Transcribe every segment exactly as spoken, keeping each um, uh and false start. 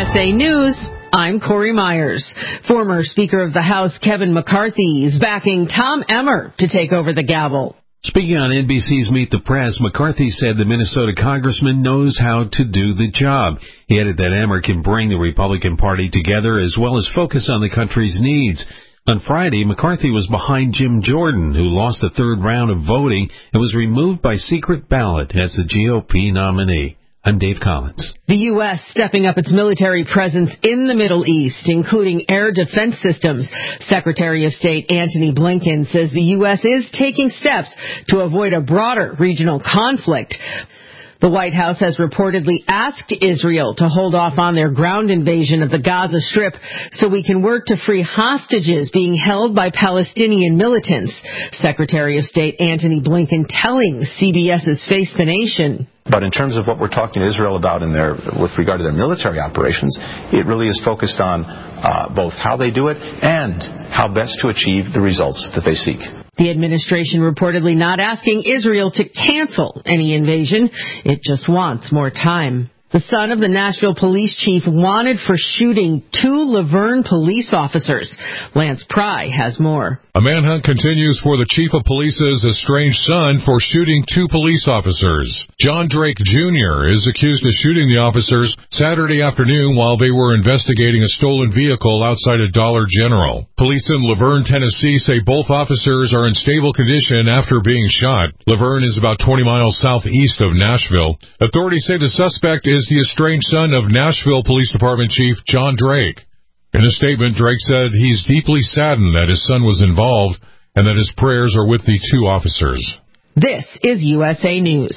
S A News, I'm Corey Myers. Former Speaker of the House Kevin McCarthy is backing Tom Emmer to take over the gavel. Speaking on N B C's Meet the Press, McCarthy said the Minnesota congressman knows how to do the job. He added that Emmer can bring the Republican Party together as well as focus on the country's needs. On Friday, McCarthy was behind Jim Jordan, who lost the third round of voting and was removed by secret ballot as the G O P nominee. I'm Dave Collins. The U S stepping up its military presence in the Middle East, including air defense systems. Secretary of State Antony Blinken says the U S is taking steps to avoid a broader regional conflict. The White House has reportedly asked Israel to hold off on their ground invasion of the Gaza Strip so we can work to free hostages being held by Palestinian militants. Secretary of State Antony Blinken telling CBS's Face the Nation. But in terms of what we're talking to Israel about in their, with regard to their military operations, it really is focused on uh, both how they do it and how best to achieve the results that they seek. The administration reportedly not asking Israel to cancel any invasion. It just wants more time. The son of the Nashville police chief wanted for shooting two Laverne police officers. Lance Pry has more. A manhunt continues for the chief of police's estranged son for shooting two police officers. John Drake Junior is accused of shooting the officers Saturday afternoon while they were investigating a stolen vehicle outside a Dollar General. Police in Laverne, Tennessee say both officers are in stable condition after being shot. Laverne is about twenty miles southeast of Nashville. Authorities say the suspect is the estranged son of Nashville Police Department Chief John Drake. In a statement, Drake said he's deeply saddened that his son was involved and that his prayers are with the two officers. This is U S A News.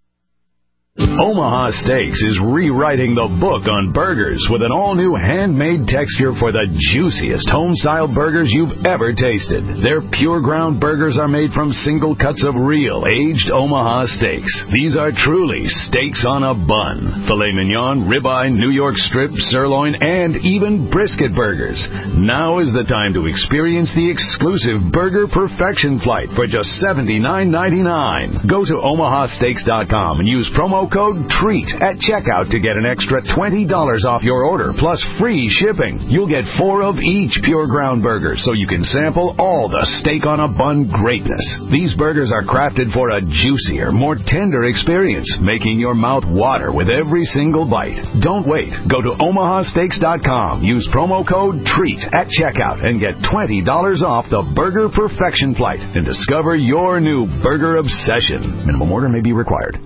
Omaha Steaks is rewriting the book on burgers with an all-new handmade texture for the juiciest home-style burgers you've ever tasted. Their pure ground burgers are made from single cuts of real, aged Omaha steaks. These are truly steaks on a bun. Filet mignon, ribeye, New York strip, sirloin, and even brisket burgers. Now is the time to experience the exclusive Burger Perfection Flight for just seventy-nine ninety-nine. Go to omaha steaks dot com and use promo code TREAT at checkout to get an extra twenty dollars off your order, plus free shipping. You'll get four of each pure ground burger, so you can sample all the steak on a bun greatness. These burgers are crafted for a juicier, more tender experience, making your mouth water with every single bite. Don't wait. Go to omaha steaks dot com, use promo code TREAT at checkout, and get twenty dollars off the Burger Perfection Flight and discover your new burger obsession. Minimum order may be required.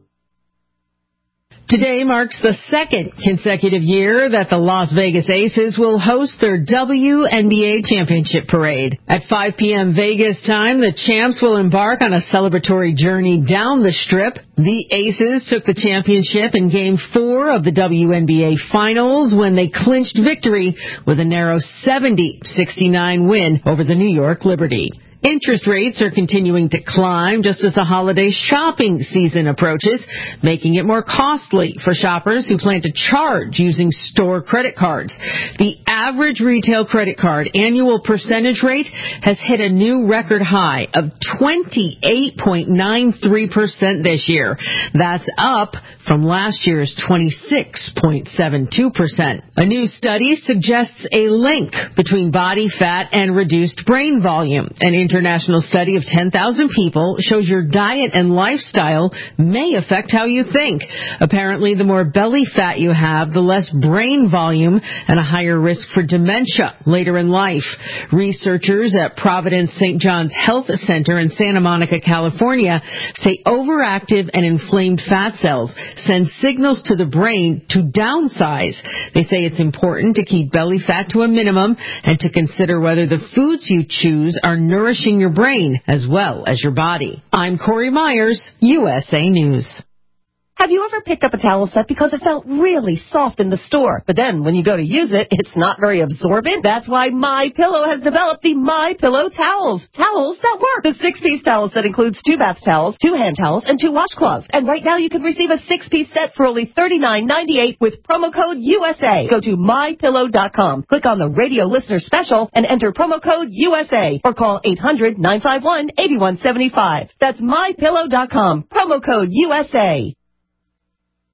Today marks the second consecutive year that the Las Vegas Aces will host their W N B A Championship Parade. At five p.m. Vegas time, the champs will embark on a celebratory journey down the Strip. The Aces took the championship in Game four of the W N B A Finals when they clinched victory with a narrow seventy sixty-nine win over the New York Liberty. Interest rates are continuing to climb just as the holiday shopping season approaches, making it more costly for shoppers who plan to charge using store credit cards. The average retail credit card annual percentage rate has hit a new record high of twenty-eight point nine three percent this year. That's up from last year's twenty-six point seven two percent. A new study suggests a link between body fat and reduced brain volume. An international study of ten thousand people shows your diet and lifestyle may affect how you think. Apparently, the more belly fat you have, the less brain volume and a higher risk for dementia later in life. Researchers at Providence Saint John's Health Center in Santa Monica, California, say overactive and inflamed fat cells send signals to the brain to downsize. They say it's important to keep belly fat to a minimum and to consider whether the foods you choose are nourishing your brain as well as your body. I'm Corey Myers, U S A News. Have you ever picked up a towel set because it felt really soft in the store, but then when you go to use it, it's not very absorbent? That's why MyPillow has developed the MyPillow towels. Towels that work. The six-piece towel set includes two bath towels, two hand towels, and two washcloths. And right now you can receive a six-piece set for only thirty-nine ninety-eight with promo code U S A. Go to my pillow dot com, click on the radio listener special, and enter promo code U S A, or call eight hundred nine five one eight one seven five. That's my pillow dot com, promo code U S A.